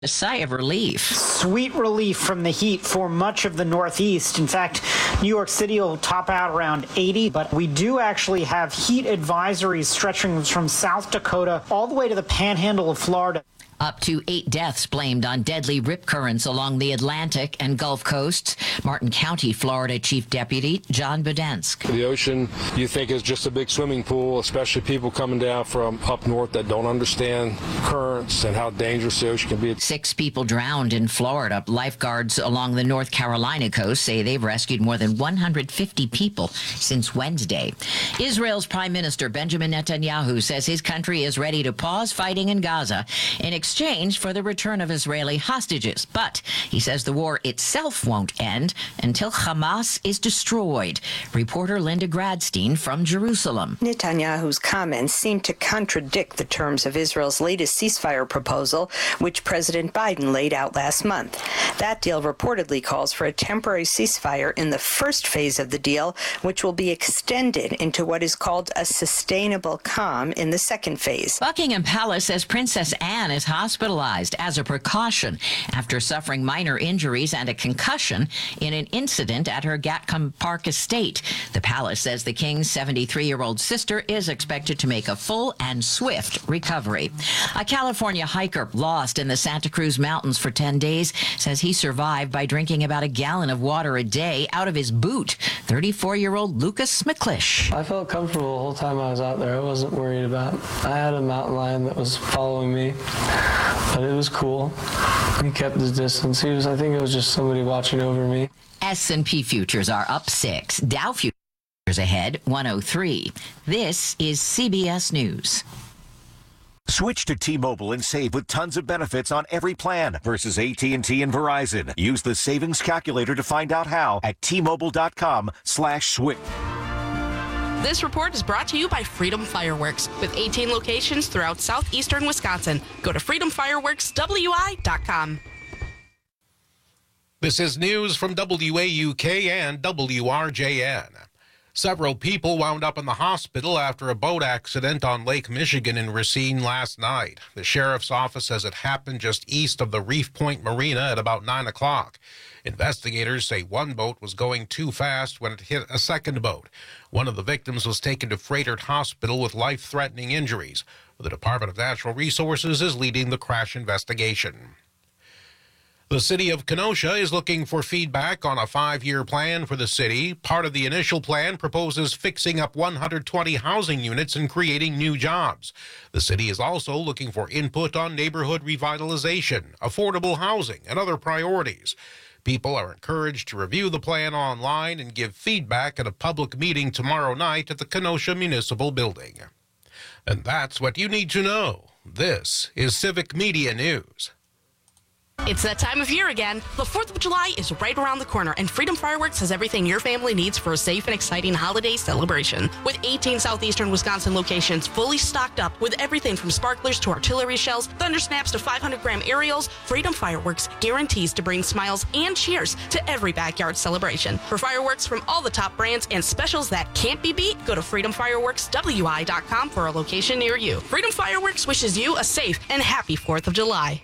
A sigh of relief. Sweet relief from the heat for much of the Northeast. In fact, New York City will top out around 80, but we do actually have heat advisories stretching from South Dakota all the way to the panhandle of Florida. Up to 8 deaths blamed on deadly rip currents along the Atlantic and Gulf coasts. Martin County, Florida Chief Deputy John Budensk. The ocean, you think, is just a big swimming pool, especially people coming down from up north that don't understand currents and how dangerous the ocean can be. 6 people drowned in Florida. Lifeguards along the North Carolina coast say they've rescued more than 150 people since Wednesday. Israel's Prime Minister Benjamin Netanyahu says his country is ready to pause fighting in Gaza in exchange for the return of Israeli hostages. But he says the war itself won't end until Hamas is destroyed. Reporter Linda Gradstein from Jerusalem. Netanyahu's comments seem to contradict the terms of Israel's latest ceasefire proposal, which President Biden laid out last month. That deal reportedly calls for a temporary ceasefire in the first phase of the deal, which will be extended into what is called a sustainable calm in the second phase. Buckingham Palace says Princess Anne is hospitalized as a precaution after suffering minor injuries and a concussion in an incident at her Gatcombe Park estate. The palace says the king's 73-year-old sister is expected to make a full and swift recovery. A California hiker lost in the Santa Cruz Mountains for 10 days says he survived by drinking about a gallon of water a day out of his boot. 34-year-old Lucas McClish. I felt comfortable the whole time I was out there. I wasn't worried about it. I had a mountain lion that was following me, but it was cool. He kept his distance. I think it was just somebody watching over me. S&P futures are up 6. Dow futures ahead 103. This is CBS News. Switch to T-Mobile and save with tons of benefits on every plan versus AT&T and Verizon. Use the savings calculator to find out how at T-Mobile.com/switch. This report is brought to you by Freedom Fireworks, with 18 locations throughout southeastern Wisconsin. Go to freedomfireworkswi.com. This is news from WAUK and WRJN. Several people wound up in the hospital after a boat accident on Lake Michigan in Racine last night. The sheriff's office says it happened just east of the Reef Point Marina at about 9 o'clock. Investigators say one boat was going too fast when it hit a second boat. One of the victims was taken to Froedtert Hospital with life-threatening injuries. The Department of Natural Resources is leading the crash investigation. The city of Kenosha is looking for feedback on a 5-year plan for the city. Part of the initial plan proposes fixing up 120 housing units and creating new jobs. The city is also looking for input on neighborhood revitalization, affordable housing, and other priorities. People are encouraged to review the plan online and give feedback at a public meeting tomorrow night at the Kenosha Municipal Building. And that's what you need to know. This is Civic Media News. It's that time of year again. The 4th of July is right around the corner, and Freedom Fireworks has everything your family needs for a safe and exciting holiday celebration. With 18 southeastern Wisconsin locations fully stocked up with everything from sparklers to artillery shells, thunder snaps to 500-gram aerials, Freedom Fireworks guarantees to bring smiles and cheers to every backyard celebration. For fireworks from all the top brands and specials that can't be beat, go to freedomfireworkswi.com for a location near you. Freedom Fireworks wishes you a safe and happy 4th of July.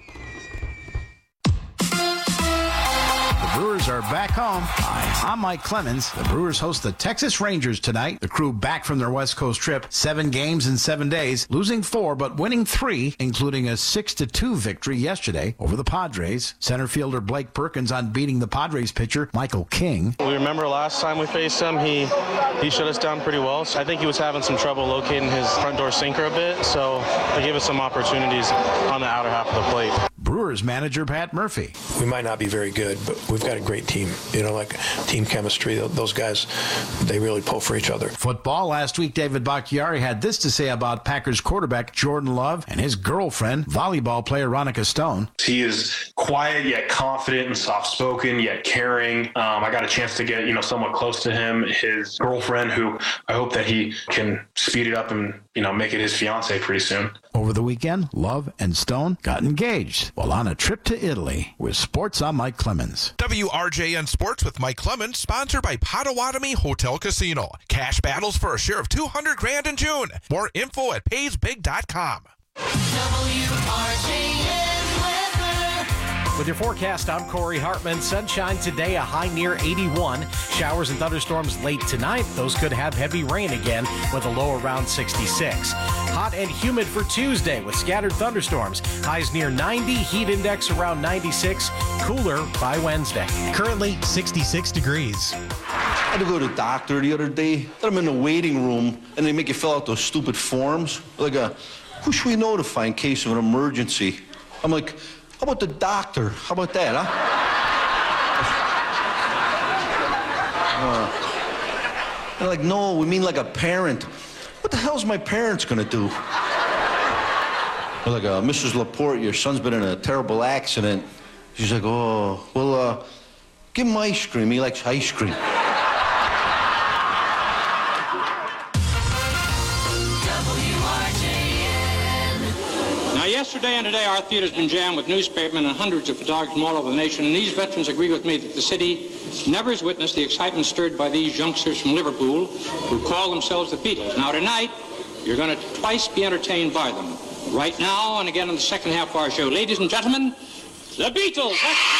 The Brewers are back home. Hi, I'm Mike Clemens. The Brewers host the Texas Rangers tonight. The crew back from their West Coast trip. 7 games in 7 days, losing 4 but winning 3, including a 6-2 victory yesterday over the Padres. Center fielder Blake Perkins on beating the Padres pitcher Michael King. We remember last time we faced him, he shut us down pretty well. So I think he was having some trouble locating his front door sinker a bit, so they gave us some opportunities on the outer half of the plate. Brewers manager Pat Murphy. We might not be very good, but we've got a great team. Like team chemistry. Those guys, they really pull for each other. Football. Last week, David Bakhtiari had this to say about Packers quarterback Jordan Love and his girlfriend, volleyball player Ronica Stone. He is quiet yet confident and soft-spoken yet caring. I got a chance to get somewhat close to him. His girlfriend, who I hope that he can speed it up and make it his fiance pretty soon. Over the weekend, Love and Stone got engaged while on a trip to Italy. With sports, I'm Mike Clemens. WRJN Sports with Mike Clemens, sponsored by Potawatomi Hotel Casino. Cash battles for a share of $200,000 in June. More info at paysbig.com. WRJN weather. With your forecast, I'm Corey Hartman. Sunshine today, a high near 81. Showers and thunderstorms late tonight. Those could have heavy rain again with a low around 66. Hot and humid for Tuesday with scattered thunderstorms. Highs near 90, heat index around 96. Cooler by Wednesday. Currently 66 degrees. I had to go to the doctor the other day. I'm in the waiting room, and they make you fill out those stupid forms. Like, who should we notify in case of an emergency? I'm like, how about the doctor? How about that, huh? They're like, no, we mean like a parent. What the hell's my parents gonna do? They're like, Mrs. Laporte, your son's been in a terrible accident. She's like, oh, well, give him ice cream. He likes ice cream. Yesterday and today, our theater's been jammed with newspapermen and hundreds of photographers from all over the nation, and these veterans agree with me that the city never has witnessed the excitement stirred by these youngsters from Liverpool who call themselves the Beatles. Now, tonight, you're going to twice be entertained by them. Right now, and again in the second half of our show. Ladies and gentlemen, the Beatles!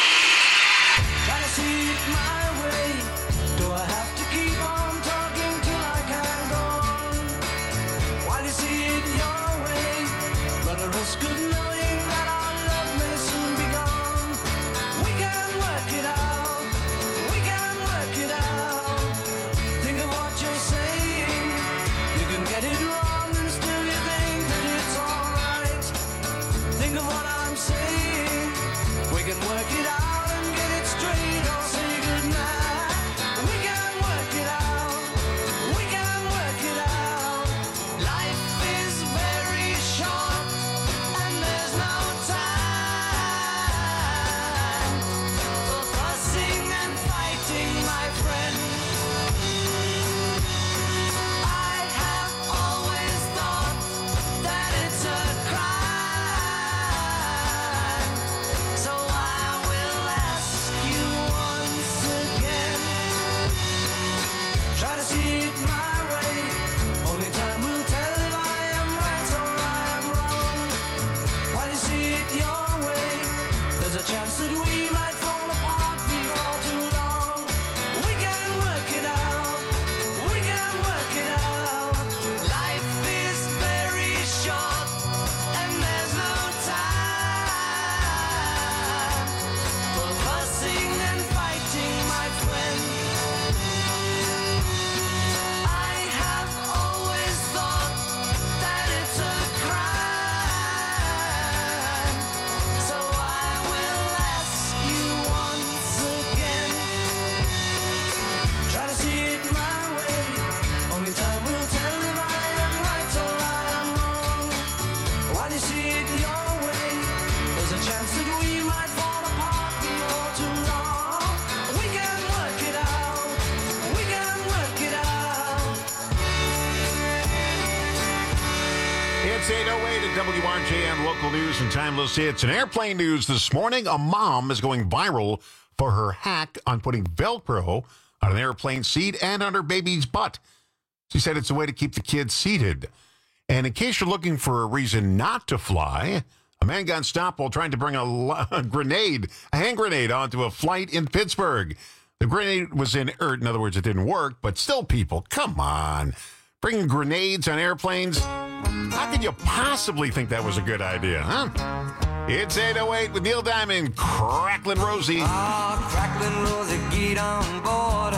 It's 8:08 at WRJN Local News and Timeless Hits. In airplane news this morning, a mom is going viral for her hack on putting Velcro on an airplane seat and on her baby's butt. She said it's a way to keep the kids seated. And in case you're looking for a reason not to fly, a man got stopped while trying to bring a hand grenade, onto a flight in Pittsburgh. The grenade was inert. In other words, it didn't work, but still, people, come on. Bringing grenades on airplanes? How could you possibly think that was a good idea, huh? It's 8:08 with Neil Diamond, Cracklin' Rosie. Cracklin' Rosie, get on board.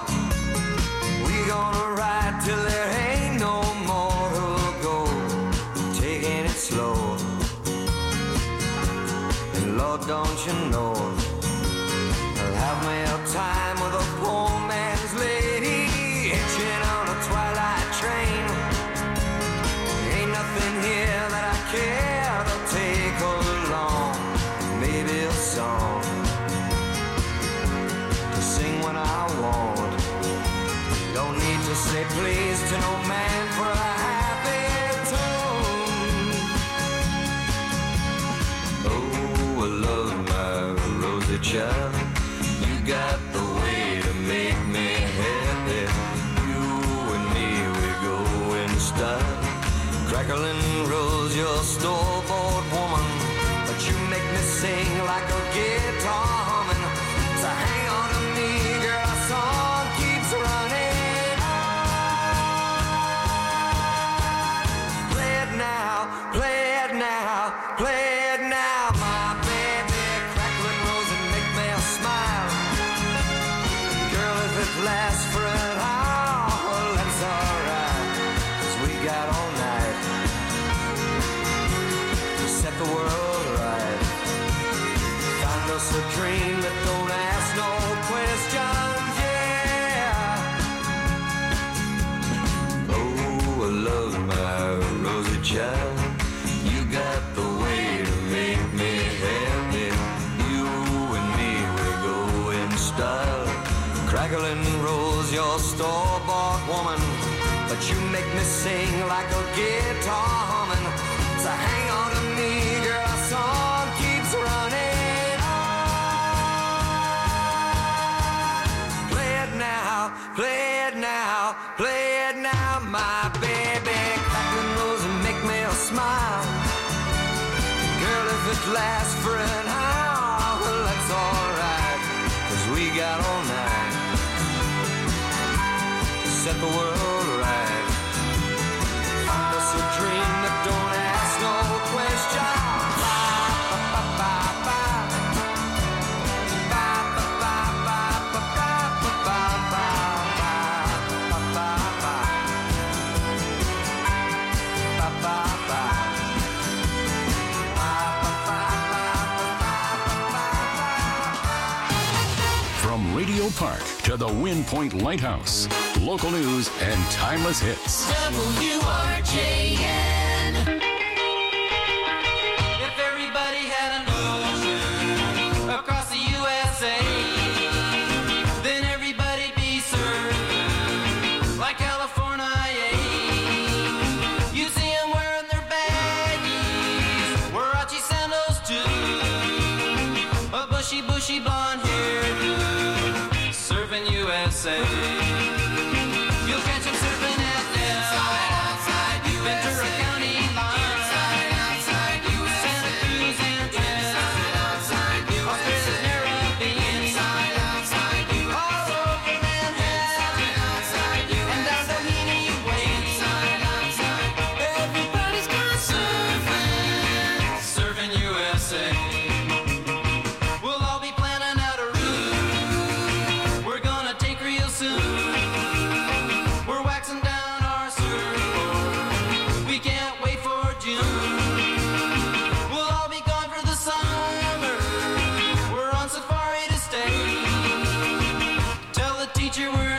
We gonna ride till there ain't no more to go. Taking it slow. And Lord, don't you know, I'll have me a time with a poor man's lady, hitching on a twilight train. Ain't nothing here that I care to take along. Maybe a song to sing when I want. Don't need to say please to no man for a happy tone. Oh, I love my Rosie child. You got the way to make me happy. You and me, we go in style. Crackling Rose, you're a store-bought woman, but you make me sing like a guitar humming. So hang on to me, girl, our song keeps running. Play it now, play it now, play it now, my baby. Crackling rose and make me smile. Girl, if it lasts for an hour, well, that's alright, 'cause we got all night to set the world right. Find us a dream that don't ask no questions, yeah. Oh, I love my rosy child. You got the way to make me happy. You and me, we go in style. Crackling rose, your store-bought woman, but you make me sing like a guitar humming. So hang on to me, girl, our song keeps running. Play it now, play it now, play it now, my baby. Crackling rose and make me smile. Girl, if it lasts for an hour, well, that's alright, 'cause we got all night to set the world right. Find us a dream that don't ask no question. From Radio Park to the Wind Point Lighthouse, local news and timeless hits. WRJN. If everybody had an ocean across the USA, then everybody'd be served like California. You see them wearing their baggies, Warachi sandals too, a bushy blonde hairdo, surfing USA. You'll catch them surfing at Ventura County line, Santa Cruz and Australia's Caribbean, all over Manhattan, and down Doheny Way. Everybody's gone surfing USA. We'll all be planning out a route we're gonna take real soon. We're waxing down our surfboard, we can't wait for June. We'll all be gone for the summer, we're on safari to stay. Tell the teacher we're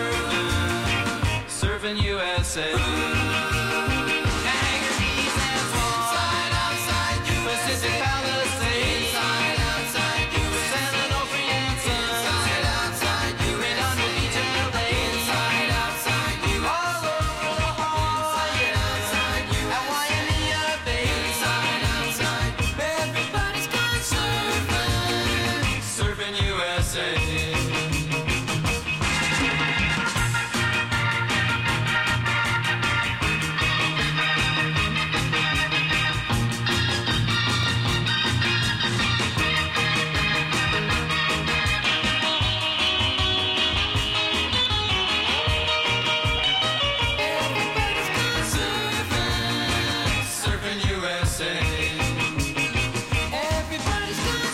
surfing USA. Anchorage and Swan, Pacific Palisades, San Onofre and Sun, Redondo Beach and LA, all over La Jolla, at Waimea Bay. Everybody's gone surfing USA. Surfing USA. Everybody's gone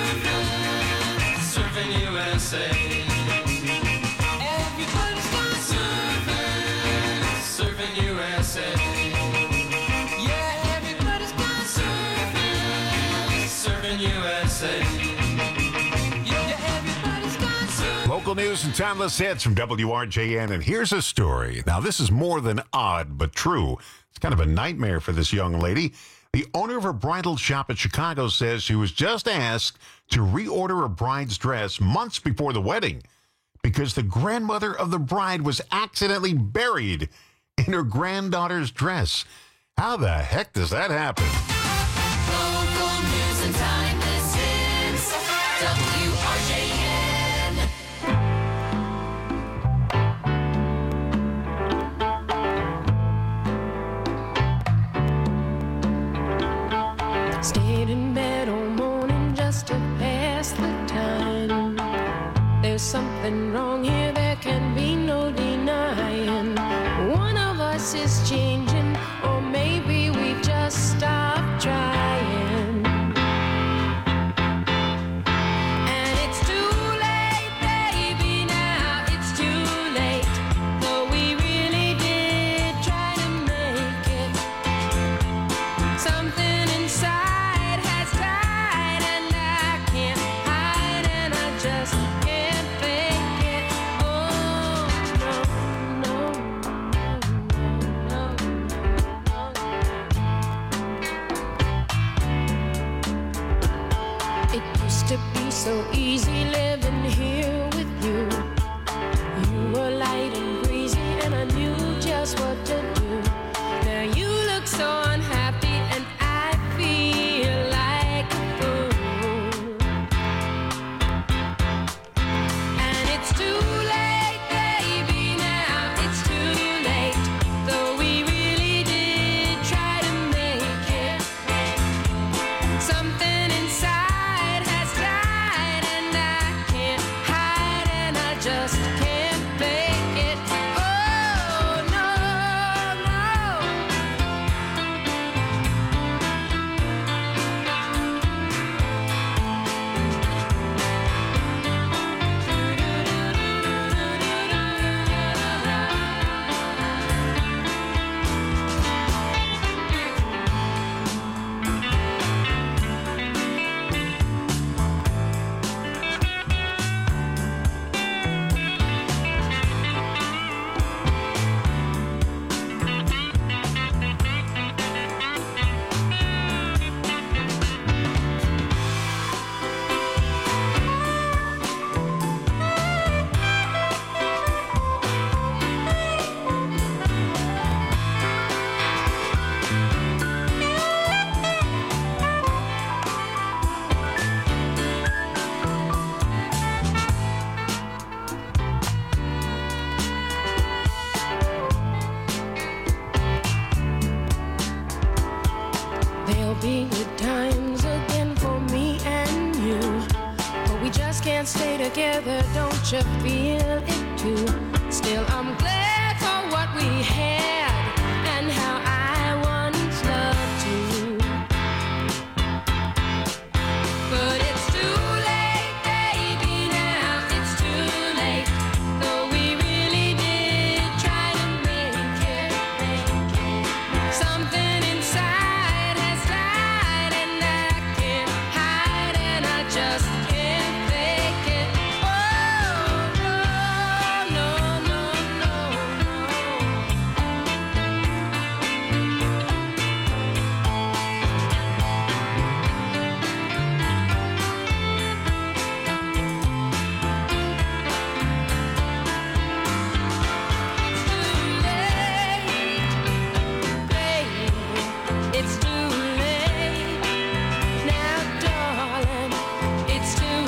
surfing USA. Everybody's gone surfing USA. Yeah, everybody's gone surfing USA. Yeah, everybody's gone surfing. Local news and timeless hits from WRJN. And here's a story. Now, this is more than odd, but true. It's kind of a nightmare for this young lady. The owner of a bridal shop in Chicago says she was just asked to reorder a bride's dress months before the wedding because the grandmother of the bride was accidentally buried in her granddaughter's dress. How the heck does that happen? Local news and timeless hits. WRJN. Stayed in bed all morning just to have used to be so easy living here with you. You were light and breezy and I knew just what to do. Now you look so unhappy and I feel like a fool. And it's too late, baby, now it's too late. Though we really did try to make it. Something inside has died and I can't hide and I just can't fake it. Oh, no, there'll be good times again for me and you. But we just can't stay together, don't you feel it too? Still, I'm glad for what we had and how I once loved you. But it's too late, baby, now it's too late. Though we really did try to make it. Something inside has died and I can't hide and I just can't fake it. Oh, no, no, no, it's too late. Now, darling, it's too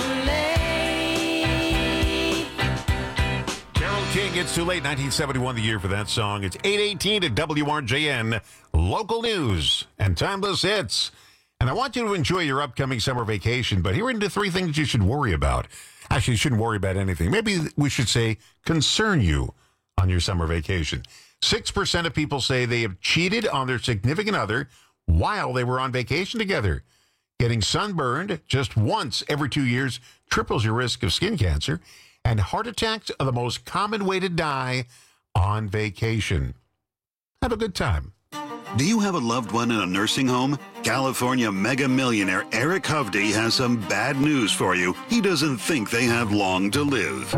late. Carole King, It's Too Late, 1971, the year for that song. It's 8:18 at WRJN, local news and timeless hits. And I want you to enjoy your upcoming summer vacation, but here are the three things you should worry about. Actually, you shouldn't worry about anything. Maybe we should say concern you on your summer vacation. 6% of people say they have cheated on their significant other while they were on vacation together. Getting sunburned just once every 2 years triples your risk of skin cancer, and heart attacks are the most common way to die on vacation. Have a good time. Do you have a loved one in a nursing home? California mega millionaire Eric Hovde has some bad news for you. He doesn't think they have long to live.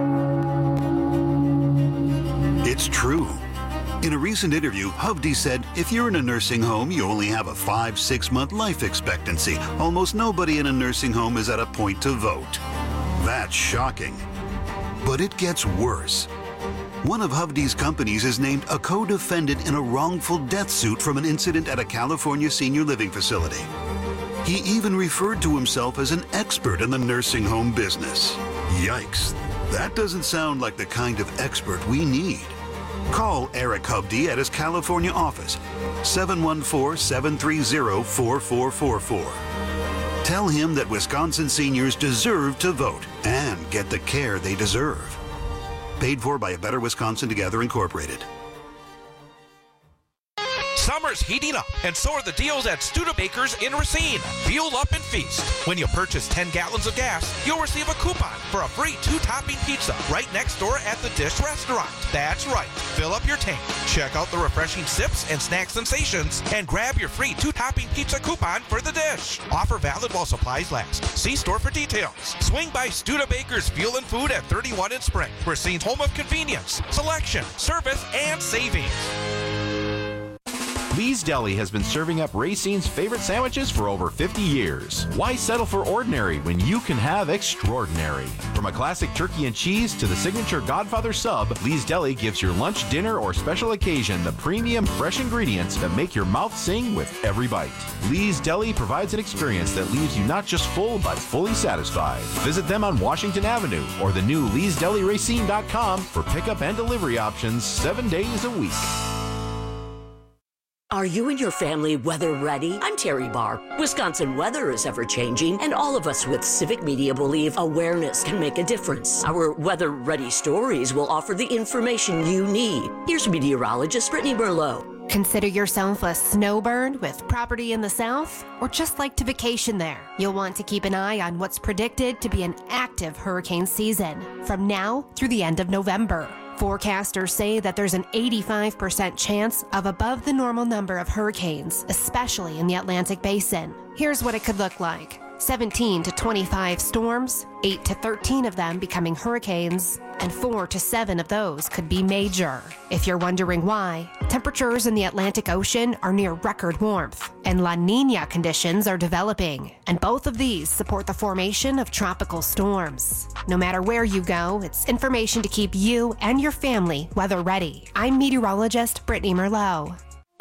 It's true. In a recent interview, Hovde said, if you're in a nursing home, you only have a 5-6 month life expectancy. Almost nobody in a nursing home is at a point to vote. That's shocking. But it gets worse. One of Hovde's companies is named a co-defendant in a wrongful death suit from an incident at a California senior living facility. He even referred to himself as an expert in the nursing home business. Yikes. That doesn't sound like the kind of expert we need. Call Eric Hovde at his California office, 714-730-4444. Tell him that Wisconsin seniors deserve to vote and get the care they deserve. Paid for by A Better Wisconsin Together, Incorporated. Summer's heating up, and so are the deals at Studebakers in Racine. Fuel up and feast. When you purchase 10 gallons of gas, you'll receive a coupon for a free 2-topping pizza right next door at the Dish Restaurant. That's right. Fill up your tank, check out the refreshing sips and snack sensations, and grab your free 2-topping pizza coupon for the Dish. Offer valid while supplies last. See store for details. Swing by Studebakers Fuel and Food at 31 in Spring. Racine's home of convenience, selection, service, and savings. Lee's Deli has been serving up Racine's favorite sandwiches for over 50 years. Why settle for ordinary when you can have extraordinary? From a classic turkey and cheese to the signature Godfather sub, Lee's Deli gives your lunch, dinner, or special occasion the premium, fresh ingredients that make your mouth sing with every bite. Lee's Deli provides an experience that leaves you not just full, but fully satisfied. Visit them on Washington Avenue or the new Lee'sDeliRacine.com for pickup and delivery options 7 days a week. Are you and your family weather ready? I'm Terry Barr. Wisconsin weather is ever changing, and all of us with Civic Media believe awareness can make a difference. Our weather ready stories will offer the information you need. Here's meteorologist Brittany Merlot. Consider yourself a snowbird with property in the south, or just like to vacation there. You'll want to keep an eye on what's predicted to be an active hurricane season from now through the end of November. Forecasters say that there's an 85% chance of above the normal number of hurricanes, especially in the Atlantic Basin. Here's what it could look like. 17 to 25 storms, 8 to 13 of them becoming hurricanes, and 4 to 7 of those could be major. If you're wondering why, temperatures in the Atlantic Ocean are near record warmth, and La Niña conditions are developing, and both of these support the formation of tropical storms. No matter where you go, it's information to keep you and your family weather ready. I'm meteorologist Brittany Merlot.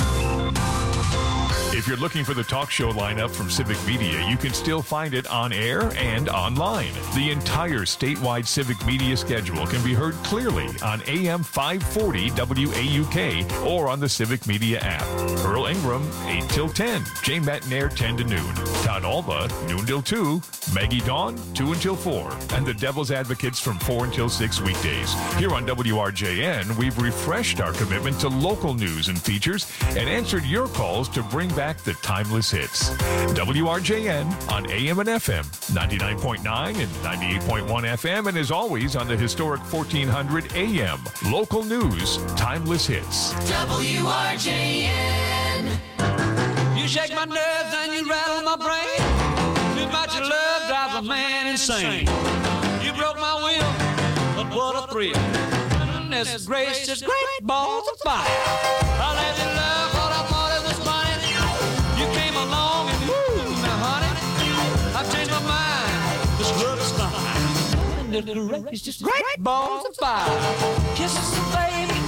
If you're looking for the talk show lineup from Civic Media, you can still find it on air and online. The entire statewide Civic Media schedule can be heard clearly on AM 540 WAUK or on the Civic Media app. Earl Ingram, 8 till 10. Jay Metnair, 10 to noon. Todd Alba, noon till 2. Maggie Dawn, 2 until 4. And the Devil's Advocates from 4 until 6 weekdays. Here on WRJN, we've refreshed our commitment to local news and features and answered your calls to bring back the timeless hits. WRJN on AM and FM, 99.9 and 98.1 FM, and as always on the historic 1400 AM. Local news, timeless hits. WRJN. You shake my nerves and you rattle my brain. Too much love drives a man insane. You broke my will, but what a thrill. Goodness gracious, great balls of fire. I let you love what I thought it was funny. You came along and woo, now honey, I've changed my mind. This love is fine. Little race, just great balls of fire. Kisses, baby.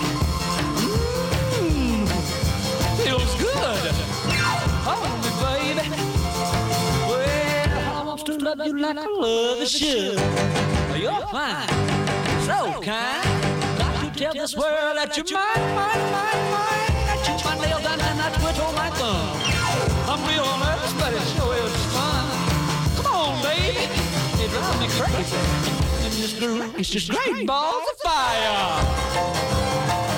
Feels good. Hold me, baby. Well, I want to love you like I love you should. You're fine, so kind. Got to tell this world that you're mine. That you my nails down and I twitch on my thumb. I'm real nervous, but it sure is fun. Come on, baby. It drives me crazy. It's just great balls of fire.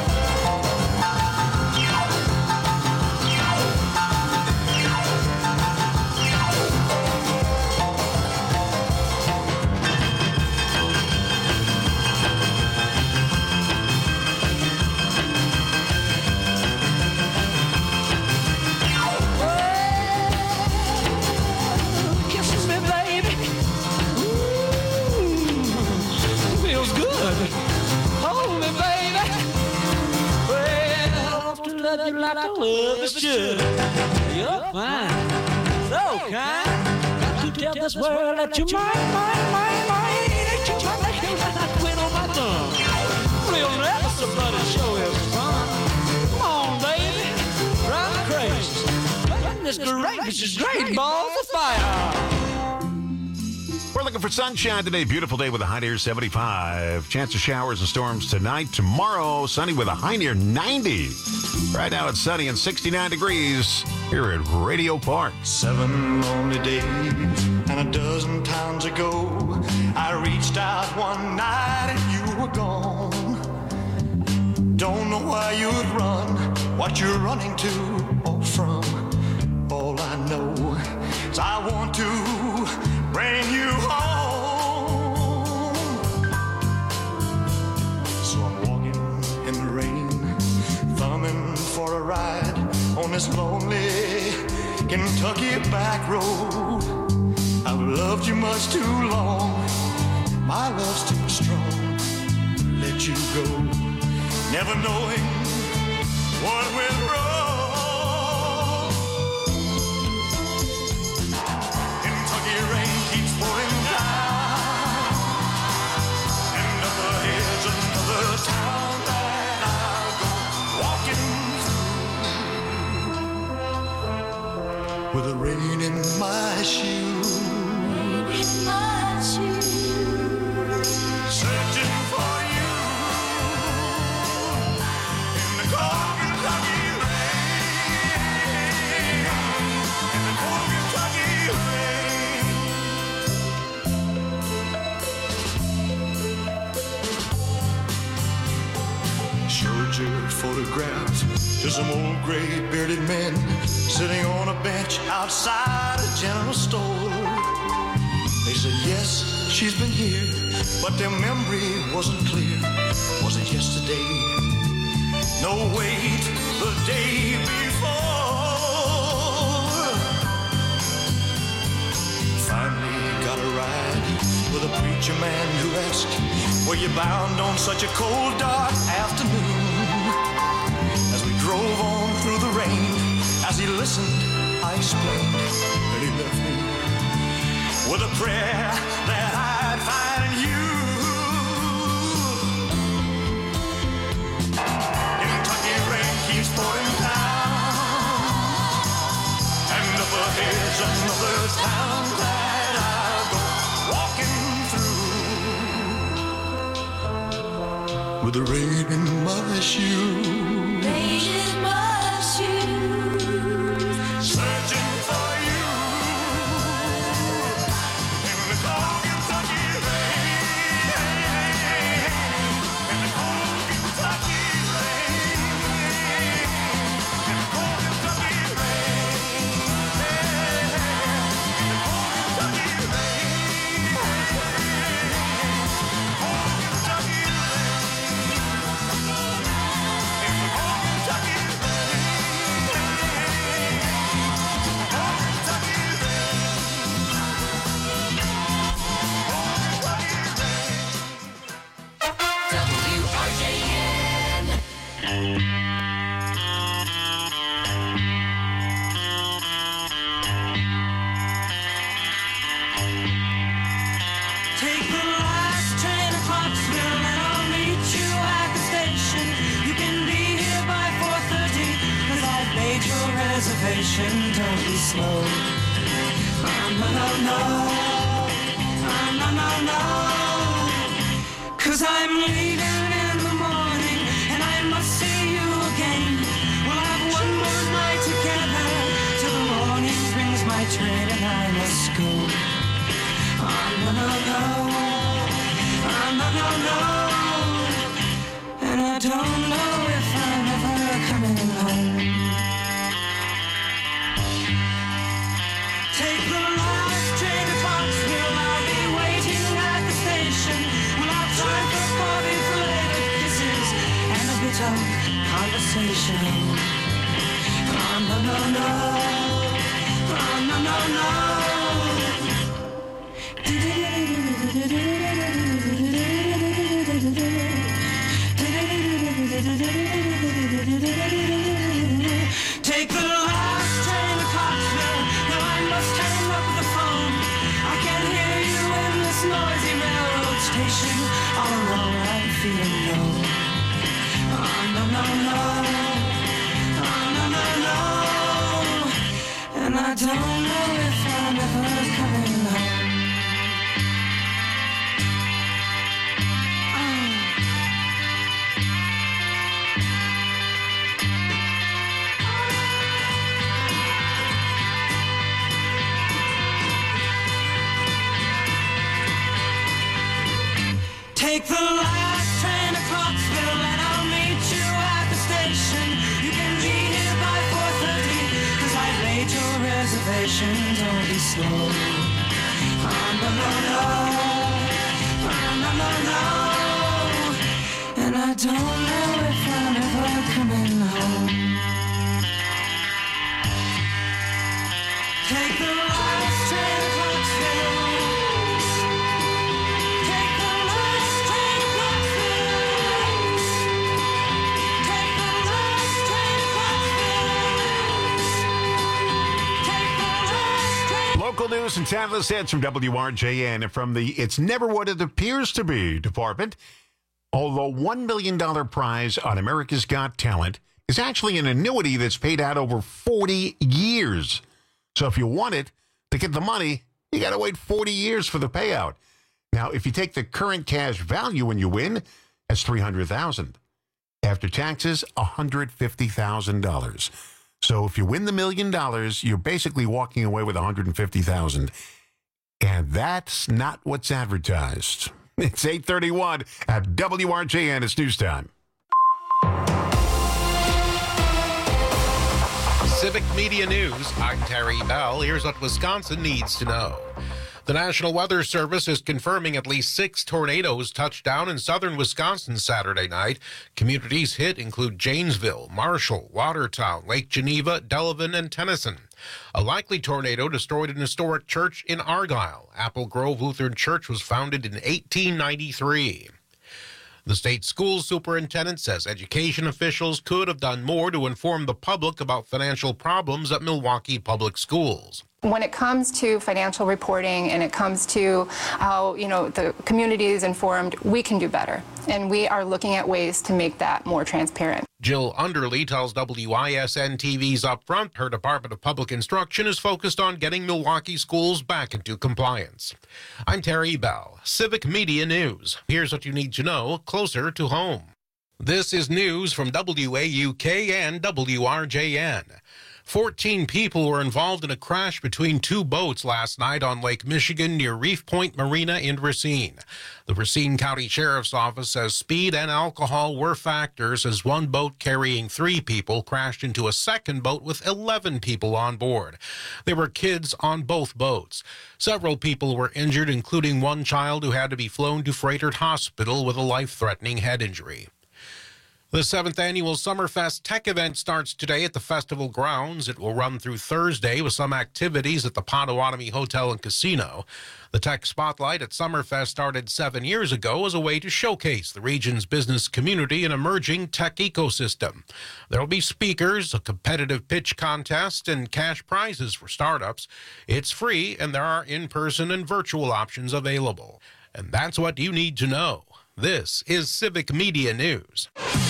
Hold me, baby. Well, I want to love you like I love you should. You're fine, so kind. Got to tell this world that you're mine. That you my nails and I quit on my thumb. Real nervous, but it sure is fun. Come on, baby, drive me crazy. Goodness gracious, great balls of fire. We're looking for sunshine today. Beautiful day with a high near 75. Chance of showers and storms tonight. Tomorrow, sunny with a high near 90. Right now, it's sunny and 69 degrees here at Radio Park. 7 lonely days and a dozen times ago, I reached out one night and you were gone. Don't know why you'd run, what you're running to or from. All I know is I want to bring you home. So I'm walking in the rain, thumbing for a ride on this lonely Kentucky back road. I've loved you much too long, my love's too strong. Let you go, never knowing what went wrong. my shoes. Searching for you in the cold Kentucky rain. In the cold Kentucky rain. Showed your photographs to some old gray bearded men sitting on a bench outside a general store. They said, yes, she's been here, but their memory wasn't clear. Was it yesterday? No, wait, the day before. Finally got a ride with a preacher man who asked, were you bound on such a cold, dark afternoon? As we drove on through the rain, as he listened, I explained, and he left me with a prayer that I'd find you. Kentucky rain keeps pouring down, and up ahead's another town that I'll go walking through with the rain in my shoes. Rain in my shoes. Searching for you. Don't be slow. No, no, no. No, no, no. 'Cause I'm leaving in the morning and I must see you again. We'll have one more night together till the morning brings my train and I must go. No, no, no. No, no, no. And I don't know if I'm ever coming home. Take the last train to Foxville. I'll be waiting at the station. We'll have time for coffee, flavored kisses, and a bit of conversation. Oh, no, no, no. Oh, no, no, no. Take the last train to Foxville. Now I must hang up the phone. I can hear you in this noisy railroad station. All alone I'm feeling low. Oh, no, no, no. Oh, no, no, no. And I don't know if I'm ever coming home. Take the last train to Clarksville and I'll meet you at the station. You can be here by 4:30 'cause I've made your reservation. Don't be slow. Oh, no, no, no. Oh, no, no, no. And I don't know if I'm ever coming home. Take the last train to Clarksville. Local news and Tantalus hits from WRJN and from the It's Never What It Appears to Be department. Although $1 million prize on America's Got Talent is actually an annuity that's paid out over 40 years. So if you want it, To get the money, you got to wait 40 years for the payout. Now, if you take the current cash value when you win, that's $300,000. After taxes, $150,000. So if you win the $1 million, you're basically walking away with $150,000. And that's not what's advertised. It's 8:31 at WRJN. It's news time. Civic Media News, I'm Terry Bell. Here's what Wisconsin needs to know. The National Weather Service is confirming at least 6 tornadoes touched down in southern Wisconsin Saturday night. Communities hit include Janesville, Marshall, Watertown, Lake Geneva, Delavan, and Tennyson. A likely tornado destroyed an historic church in Argyle. Apple Grove Lutheran Church was founded in 1893. The state school superintendent says education officials could have done more to inform the public about financial problems at Milwaukee Public Schools. When it comes to financial reporting and it comes to how, the community is informed, we can do better. And we are looking at ways to make that more transparent. Jill Underly tells WISN TV's Upfront her Department of Public Instruction is focused on getting Milwaukee schools back into compliance. I'm Terry Bell, Civic Media News. Here's what you need to know closer to home. This is news from WAUK and WRJN. 14 people were involved in a crash between 2 boats last night on Lake Michigan near Reef Point Marina in Racine. The Racine County Sheriff's Office says speed and alcohol were factors as one boat carrying 3 people crashed into a second boat with 11 people on board. There were kids on both boats. Several people were injured, including one child who had to be flown to Freighter Hospital with a life-threatening head injury. The 7th Annual Summerfest Tech event starts today at the festival grounds. It will run through Thursday with some activities at the Potawatomi Hotel and Casino. The Tech Spotlight at Summerfest started 7 years ago as a way to showcase the region's business community and emerging tech ecosystem. There will be speakers, a competitive pitch contest, and cash prizes for startups. It's free, and there are in-person and virtual options available. And that's what you need to know. This is Civic Media News.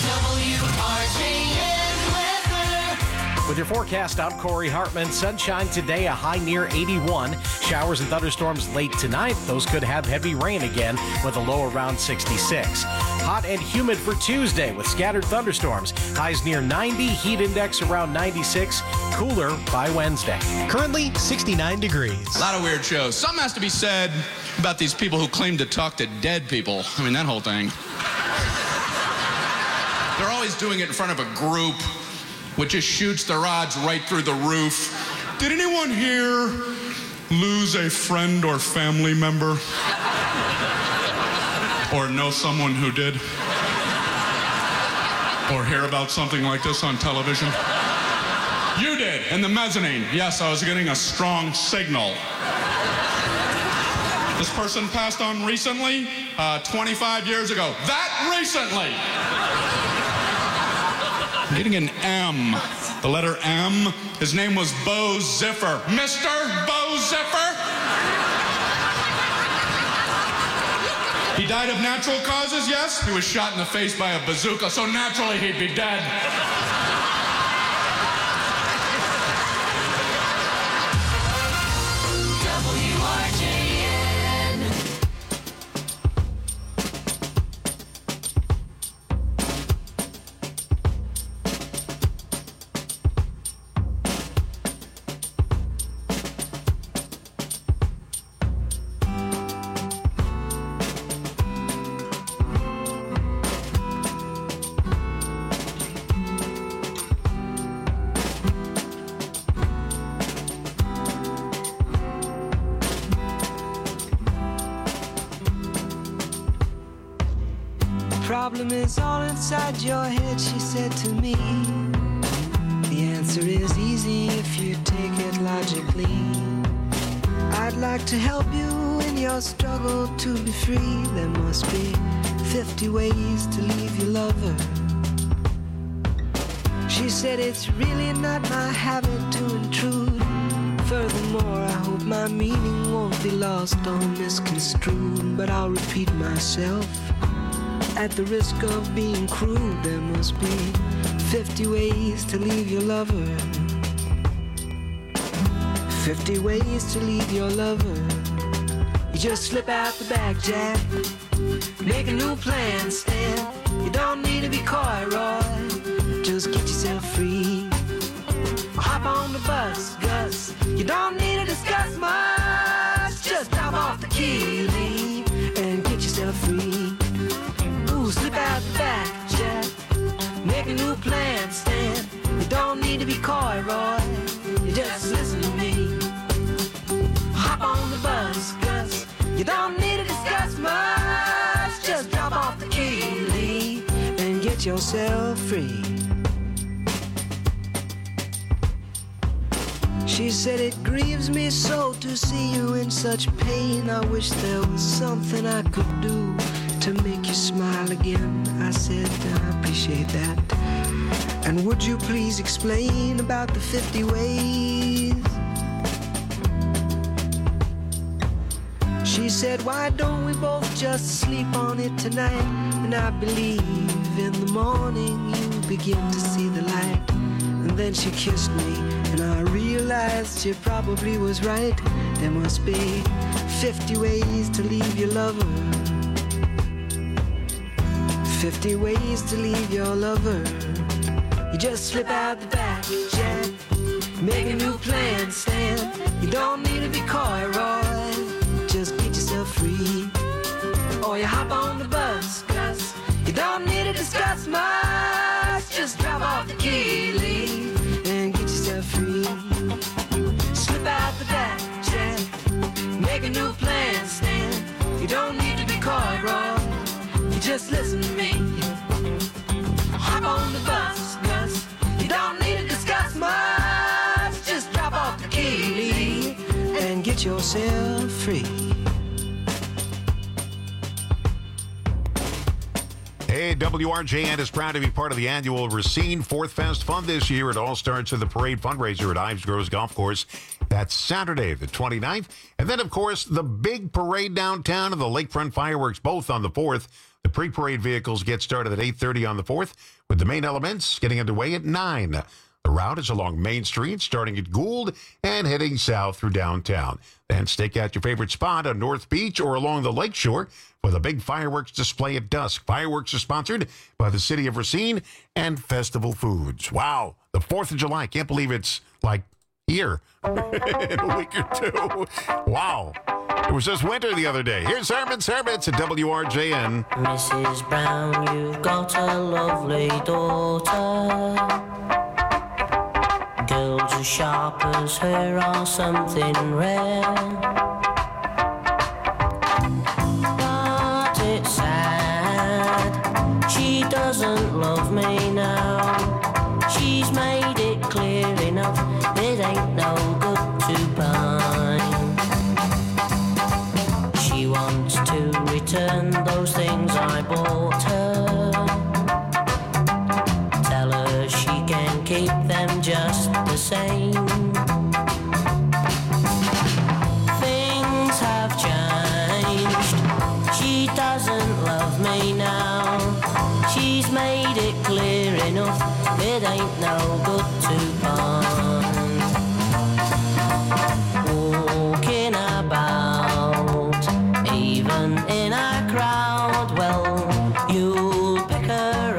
With your forecast, I'm Corey Hartman. Sunshine today, a high near 81. Showers and thunderstorms late tonight. Those could have heavy rain again with a low around 66. Hot and humid for Tuesday with scattered thunderstorms. Highs near 90, heat index around 96. Cooler by Wednesday. Currently 69 degrees. A lot of weird shows. Something has to be said about these people who claim to talk to dead people. I mean, that whole thing. They're always doing it in front of a group, which just shoots the rods right through the roof. Did anyone here lose a friend or family member? Or know someone who did? Or hear about something like this on television? You did, in the mezzanine. Yes, I was getting a strong signal. This person passed on recently, 25 years ago. That recently! I'm getting an M. The letter M. His name was Bo Ziffer. Mr. Bo Ziffer? He died of natural causes, yes? He was shot in the face by a bazooka, so naturally he'd be dead. Problem is all inside your head, she said to me. The answer is easy if you take it logically. I'd like to help you in your struggle to be free. There must be 50 ways to leave your lover. She said it's really not my habit to intrude. Furthermore, I hope my meaning won't be lost or misconstrued. But I'll repeat myself. At the risk of being crude, there must be 50 ways to leave your lover. 50 ways to leave your lover. You just slip out the back, Jack. Make a new plan, Stan. You don't need to be coy, Roy. Just get yourself free. Hop on the bus, Gus. You don't need to discuss much. Just drop off the key, leave, and get yourself free. Ooh, slip out the back, Jack. Make a new plan, Stan. You don't need to be coy, Roy. You just listen to me. Hop on the bus, Gus. You don't need to discuss much. Just drop off the key, leave, and get yourself free. She said, it grieves me so to see you in such pain. I wish there was something I could do to make you smile again. I said, I appreciate that. And would you please explain about the 50 ways? She said, why don't we both just sleep on it tonight? And I believe in the morning you begin to see the light. And then she kissed me, and I realized she probably was right. There must be 50 ways to leave your lover. 50 ways to leave your lover. You just slip out the back, Jack. Make a new plan, Stan. You don't need to be coy, Roy. Just get yourself free. Or you hop on the bus, Gus. You don't need to discuss much. Just drop off the key, leave, and get yourself free. Slip out the back, Jack. Make a new plan, Stan. You don't need to be coy, Roy. You just listen to me. Hop on the bus, Gus. You don't need to discuss much. Just drop off the key, leave, and get yourself free. Hey, WRJN is proud to be part of the annual Racine Fourth Fest Fun this year. It all starts with the parade fundraiser at Ives Groves Golf Course. That's Saturday, the 29th. And then, of course, the big parade downtown and the lakefront fireworks, both on the 4th. The pre-parade vehicles get started at 8:30 on the 4th, with the main elements getting underway at 9. The route is along Main Street, starting at Gould and heading south through downtown. Then stake out your favorite spot on North Beach or along the lakeshore with a big fireworks display at dusk. Fireworks are sponsored by the City of Racine and Festival Foods. Wow, the 4th of July. Can't believe it's like here in a week or two. Wow. It was just winter the other day. Here's Herman's Hermits at WRJN. Mrs. Brown, you've got a lovely daughter. Girls as sharp as her are something rare. But it's sad, she doesn't love me now. She's made it clear enough, it ain't no good to pine. She wants to return those things I bought her. Tell her she can keep them just the same. Things have changed, she doesn't love me now. She's made it clear enough, it ain't no good to pine. Walking about, even in a crowd, well, you'll pick her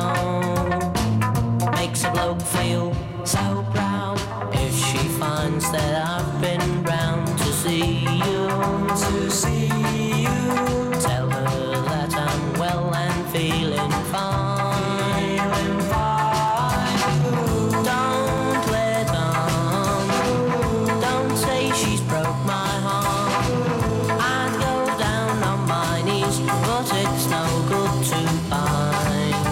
out. Makes a bloke feel so proud if she finds that I've been round to see you. Tell her that I'm well and feeling fine. Don't let on, don't say she's broke my heart. I'd go down on my knees, but it's no good to pine.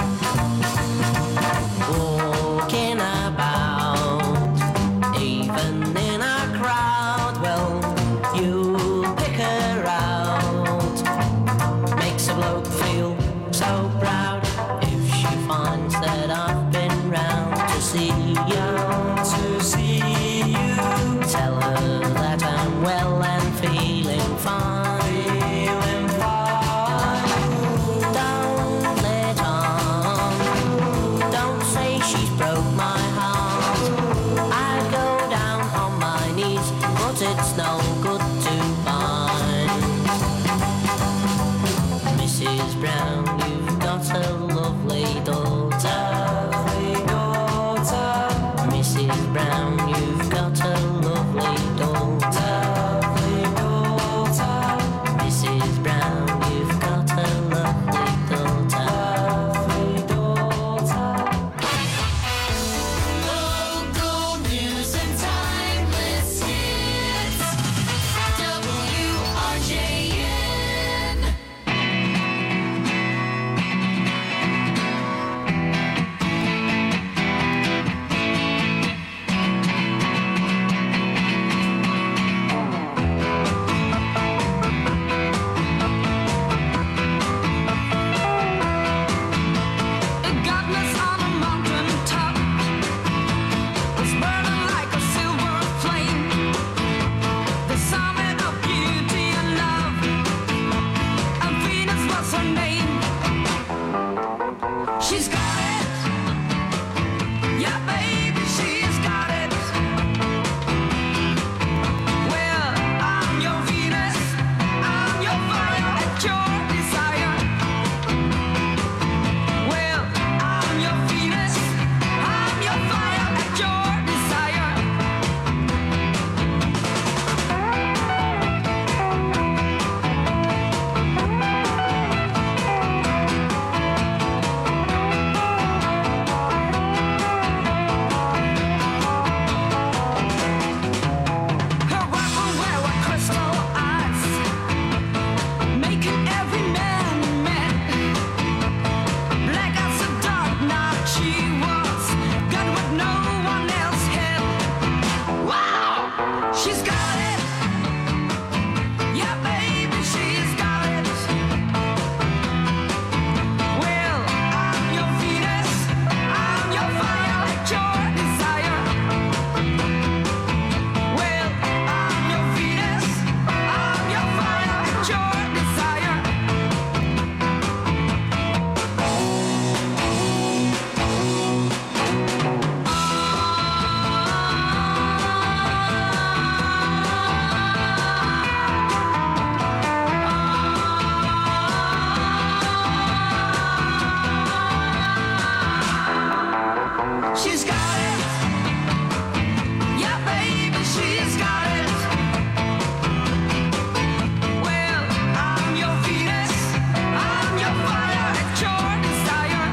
Walking about, even in a crowd, well, you pick her out. Makes a bloke feel so proud Mrs. Brown, you've got a lovely daughter. Mrs. Brown, you've got a lovely daughter. Mrs. Brown, you've got a lovely daughter. Local news and timeless hits. WRJN. Godless on a mountain top was burning like a silver flame. The summit of beauty and love, and Venus was her name. She's got it, yeah, baby, she's got it. Well, I'm your Venus, I'm your fire at your desire. Well, I'm your Venus, I'm your fire at your desire. Her rapper wear with crystal eyes, making every man mad. Black as a dark night she was, got what no one else had. Wow, she's got it, yeah, baby, she's got it. Well, I'm your Venus, I'm your fire at your desire. Well, I'm your Venus, I'm your fire at your desire. She's got it, yeah, baby, she's got it. Well, I'm your Venus, I'm your fire at your desire.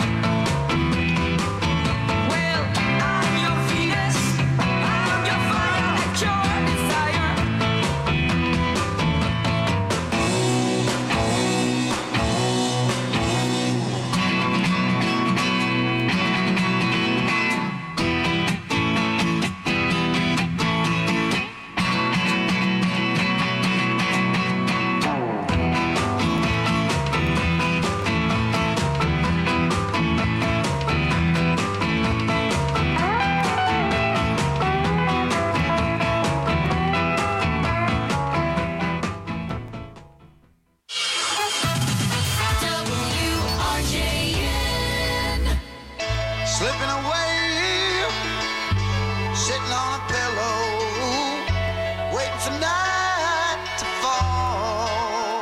Well, I'm your Venus, I'm your fire at your desire. WRJN. Slipping away, sitting on a pillow, waiting for night to fall.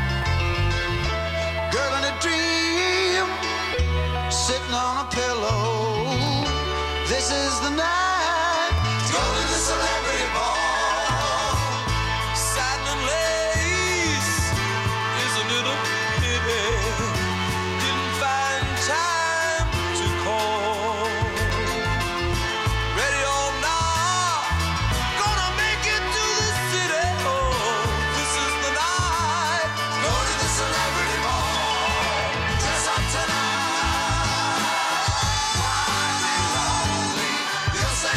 Girl in a dream, sitting on a pillow. This is the night to go to the celebrity ball. Satin and lace, isn't it a pity? Didn't find time to call. Ready or not, gonna make it to the city. Oh, this is the night. Go to the celebrity ball. Dress up tonight. Why be lonely? You'll say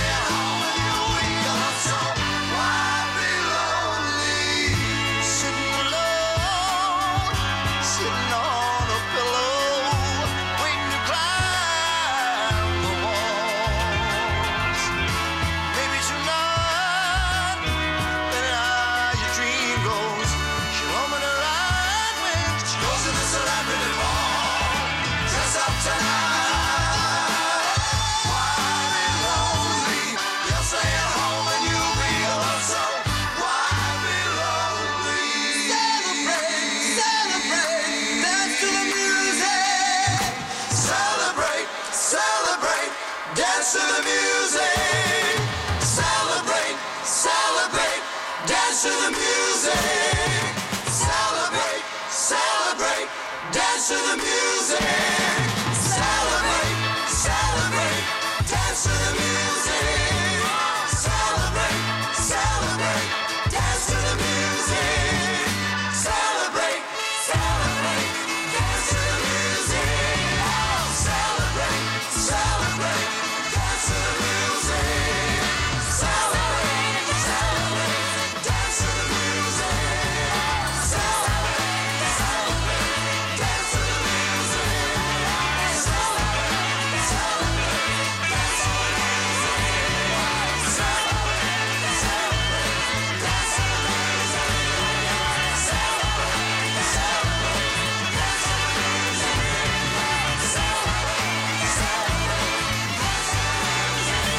music. Celebrate, celebrate, dance to the music. Celebrate, celebrate, dance to the music. Celebrate, celebrate, dance to the music. Celebrate, celebrate, dance to the music. Oh, celebrate, celebrate, dance to the music. Celebrate, celebrate, dance to the music. Celebrate, celebrate, dance to the music. Celebrate, celebrate, dance to the music. Celebrate, celebrate, dance to the music. Celebrate, celebrate, dance to the music. Celebrate, celebrate,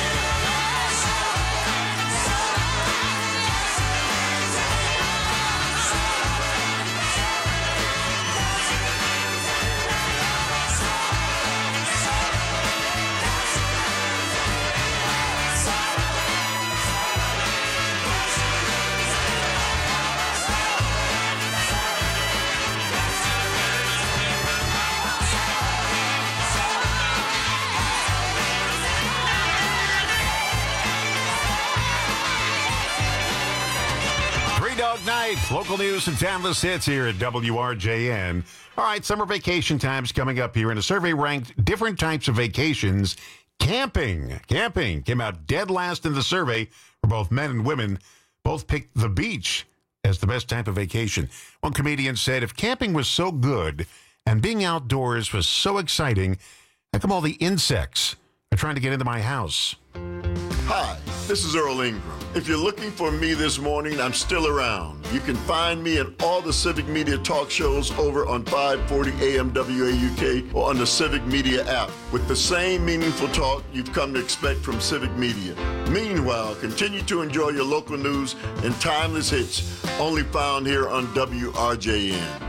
Three Dog Night, local news and timeless hits here at WRJN. All right, summer vacation time's coming up here, and a survey ranked different types of vacations. Camping came out dead last in the survey for both men and women. Both picked the beach as the best type of vacation. One comedian said, if camping was so good and being outdoors was so exciting, how come all the insects are trying to get into my house? Hi, this is Earl Ingram. If you're looking for me this morning, I'm still around. You can find me in all the Civic Media talk shows over on 540 AM WAUK or on the Civic Media app with the same meaningful talk you've come to expect from Civic Media. Meanwhile, continue to enjoy your local news and timeless hits only found here on WRJN.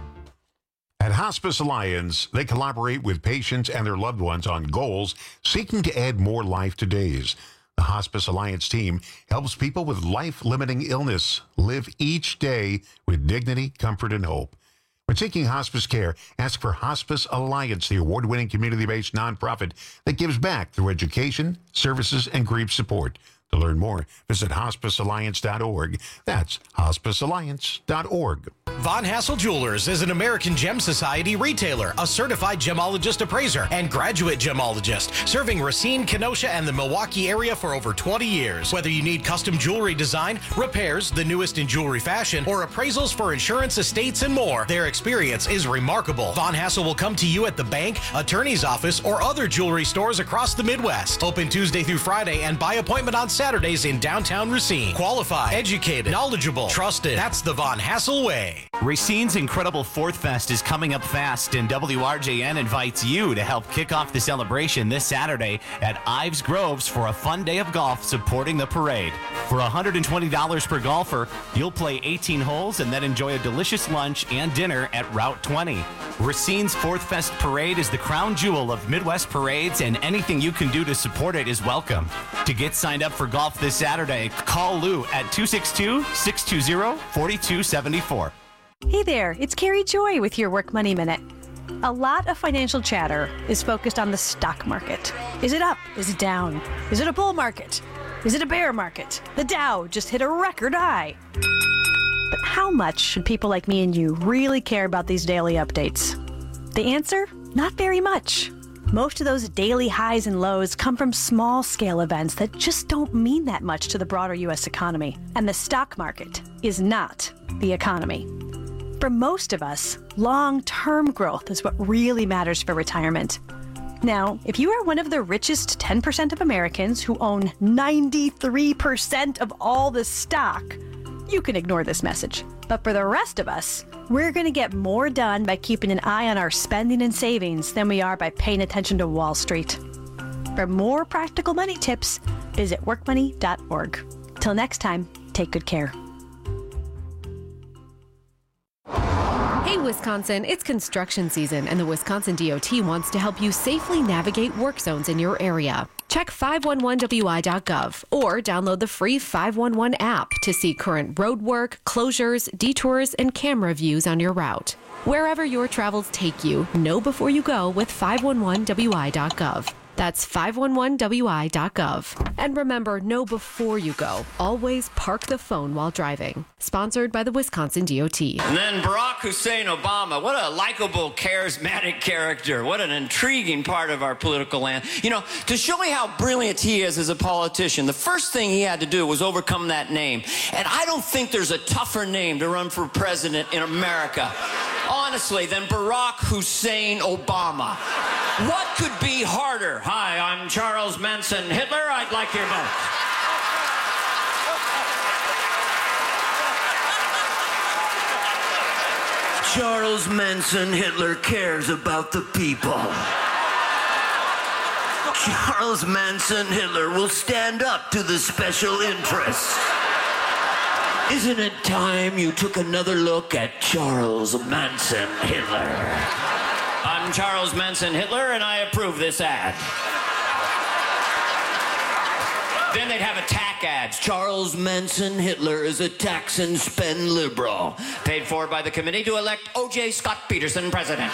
At Hospice Alliance, they collaborate with patients and their loved ones on goals seeking to add more life to days. The Hospice Alliance team helps people with life-limiting illness live each day with dignity, comfort, and hope. When seeking hospice care, ask for Hospice Alliance, the award-winning community-based nonprofit that gives back through education, services, and grief support. To learn more, visit hospicealliance.org. That's hospicealliance.org. Von Hassel Jewelers is an American Gem Society retailer, a certified gemologist appraiser, and graduate gemologist, serving Racine, Kenosha, and the Milwaukee area for over 20 years. Whether you need custom jewelry design, repairs, the newest in jewelry fashion, or appraisals for insurance, estates, and more, their experience is remarkable. Von Hassel will come to you at the bank, attorney's office, or other jewelry stores across the Midwest. Open Tuesday through Friday and by appointment on Saturdays in downtown Racine. Qualified, educated, knowledgeable, trusted. That's the Von Hassel way. Racine's incredible Fourth Fest is coming up fast, and WRJN invites you to help kick off the celebration this Saturday at Ives Groves for a fun day of golf supporting the parade. For $120 per golfer, you'll play 18 holes and then enjoy a delicious lunch and dinner at Route 20. Racine's Fourth Fest Parade is the crown jewel of Midwest parades, and anything you can do to support it is welcome. To get signed up for golf this Saturday, call Lou at 262-620-4274. Hey there, it's Carrie Joy with your Work Money Minute. A lot of financial chatter is focused on the stock market. Is it up? Is it down? Is it a bull market? Is it a bear market? The Dow just hit a record high. But how much should people like me and you really care about these daily updates? The answer? Not very much. Most of those daily highs and lows come from small-scale events that just don't mean that much to the broader U.S. economy. And the stock market is not the economy. For most of us, long-term growth is what really matters for retirement. Now, if you are one of the richest 10% of Americans who own 93% of all the stock, you can ignore this message. But for the rest of us, we're going to get more done by keeping an eye on our spending and savings than we are by paying attention to Wall Street. For more practical money tips, visit workmoney.org. Till next time, take good care. Hey, Wisconsin, it's construction season, and the Wisconsin DOT wants to help you safely navigate work zones in your area. Check 511wi.gov or download the free 511 app to see current road work, closures, detours, and camera views on your route. Wherever your travels take you, know before you go with 511wi.gov. That's 511wi.gov. And remember, know before you go. Always park the phone while driving. Sponsored by the Wisconsin DOT. And then Barack Hussein Obama. What a likable, charismatic character. What an intriguing part of our political land. You know, to show you how brilliant he is as a politician, the first thing he had to do was overcome that name. And I don't think there's a tougher name to run for president in America, honestly, than Barack Hussein Obama. What could be harder? Hi, I'm Charles Manson Hitler. I'd like your vote. Charles Manson Hitler cares about the people. Charles Manson Hitler will stand up to the special interests. Isn't it time you took another look at Charles Manson Hitler? I'm Charles Manson Hitler, and I approve this ad. Then they'd have attack ads. Charles Manson Hitler is a tax and spend liberal. Paid for by the committee to elect O.J. Scott Peterson president.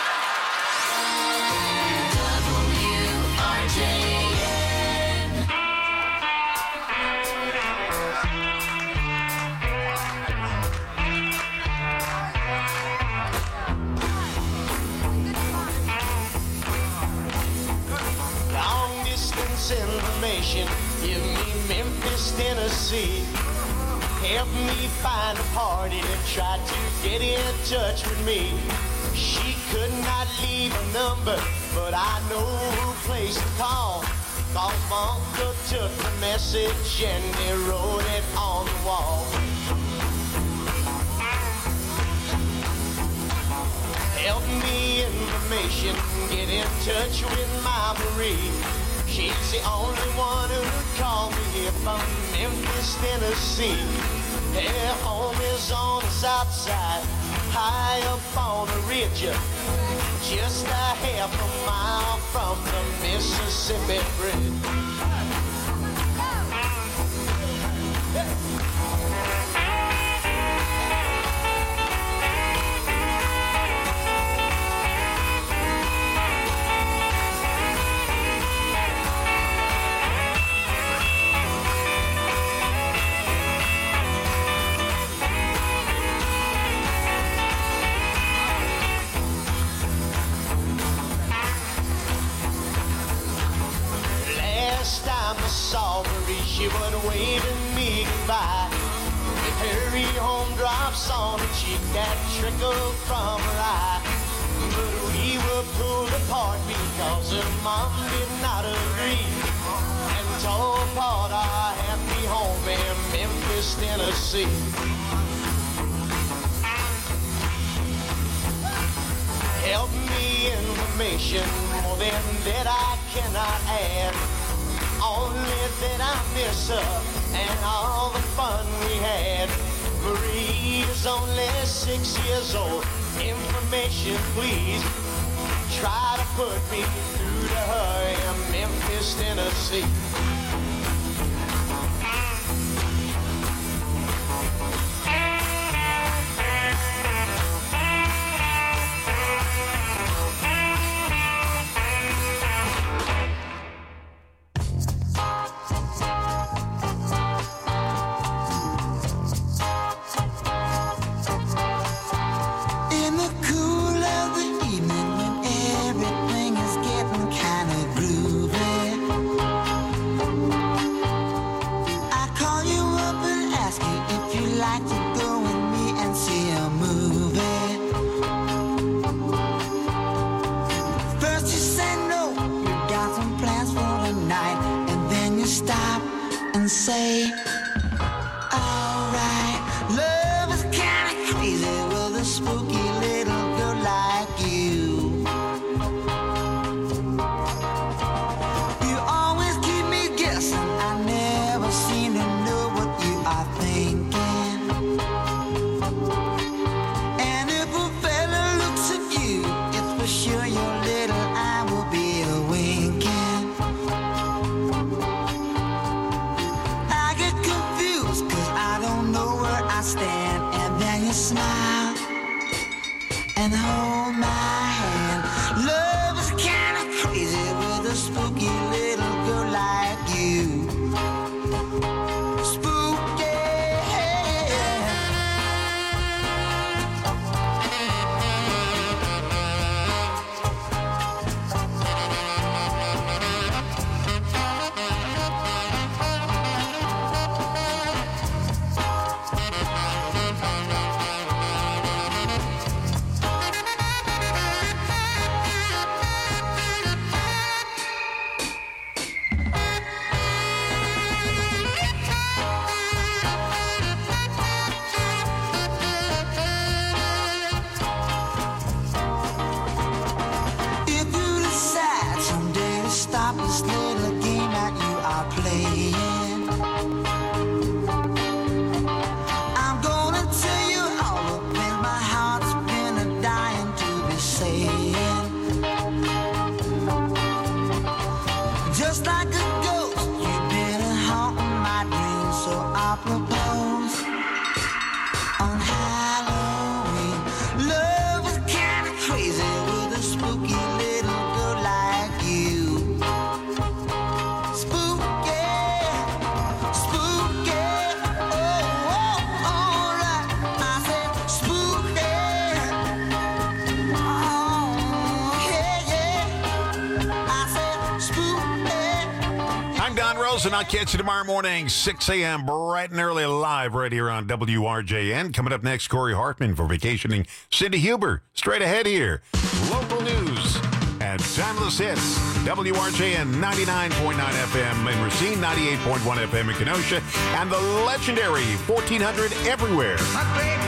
Long distance information, give me Memphis, Tennessee. Help me find a party that tried to get in touch with me. She could not leave a number, but I know who place to call. Cause my uncle took the message and he wrote it on the wall. Help me information, get in touch with my Marie. She's the only one who called me here from Memphis, Tennessee. Her home is on the south side, high up on the ridge, just a half a mile from the Mississippi Bridge. Last time I saw Marie, she was waving me goodbye. With her home drops on her cheek that trickled from her eye. But we were pulled apart because her mom did not agree and tore apart our happy home in Memphis, Tennessee. Help me information, more than that I cannot add. Only that I miss her and all the fun we had. Marie is only 6 years old. Information, please. Try to put me through to her in Memphis, Tennessee. In the cool of the evening when everything is getting kind of groovy, and hold my hand. Love is kind of crazy with a spooky little girl like you. Spooky. If you decide someday to stop this little game that you are playing, I'm gonna tell you all the things my heart's been a dying to be saying. Just like a ghost, you've been haunting my dreams, so I propose on Halloween. Love is kinda crazy with a spooky little girl like you. Spooky, spooky, oh, alright. I said spooky, oh, yeah. I said spooky. I'm Don Rose, and I'll catch you tomorrow morning, 6 a.m., bright and early, live right here on WRJN. Coming up next, Corey Hartman for Vacationing. Cindy Huber, straight ahead here. Local news and timeless hits. WRJN 99.9 FM in Racine, 98.1 FM in Kenosha, and the legendary 1400 everywhere. My baby